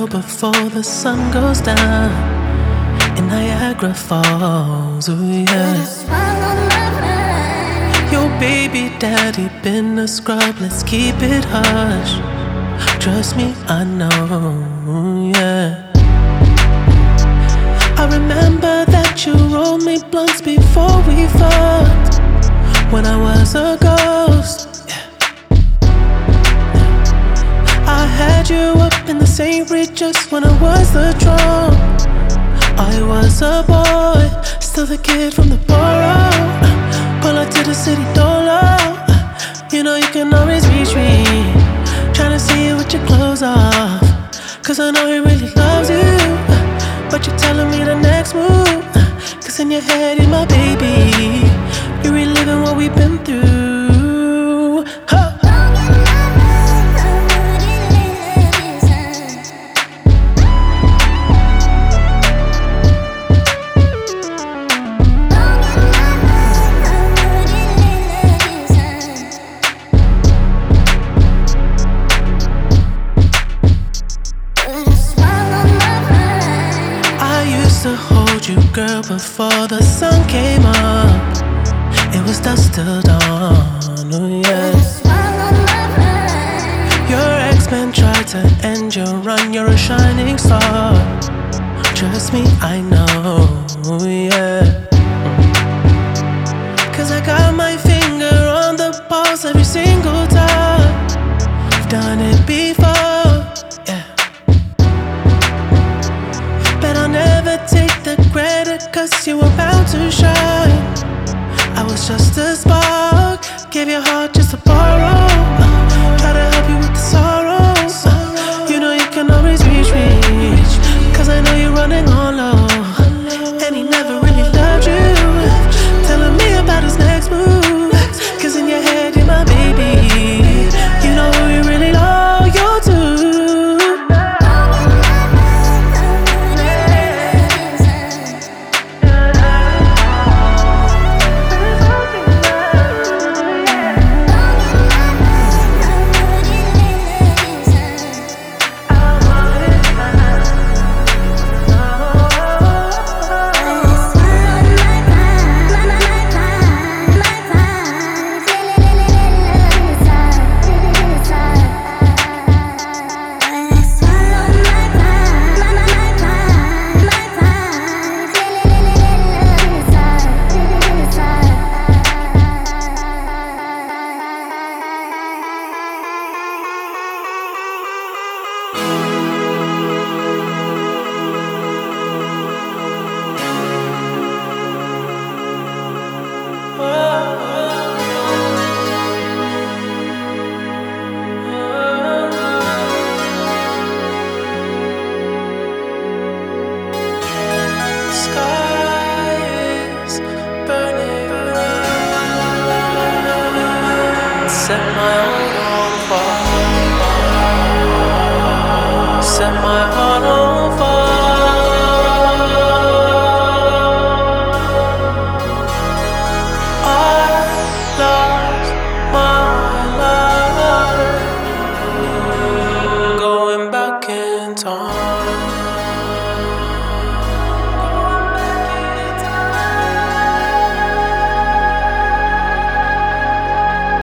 girl before the sun goes down in Niagara Falls, ooh yeah. Your baby daddy been a scrub, let's keep it hush. Trust me, I know, yeah. I remember that you rolled me blunts before we fucked, when I was a ghost, yeah. I had you up in the St. Regis when I was the drum. I was a boy, still the kid from the borough. Pull up to the city door, you know you can always reach me. Tryna see you with your clothes off, cause I know he really loves you. But you're telling me the next move, cause in your head you're my baby. You're reliving what we've been through, huh. To hold you, girl, before the sun came up. It was dusk till dawn, oh yeah. Your ex-man tried to end your run, you're a shining star. Trust me, I know, yeah. Cause I got my finger on the pulse every single time. I've done it before, yeah. But I'll never take the credit, cause you were bound to shine. I was just a spark, gave your heart just to borrow. Try to help you with the sorrows. You know you can always reach me, cause I know you're running on low. And he never really loved you, telling me about his next move, cause in your head you're my baby. You know who you really loyal to. Set my heart on fire. Set my heart on fire. I lost my life, going back in time.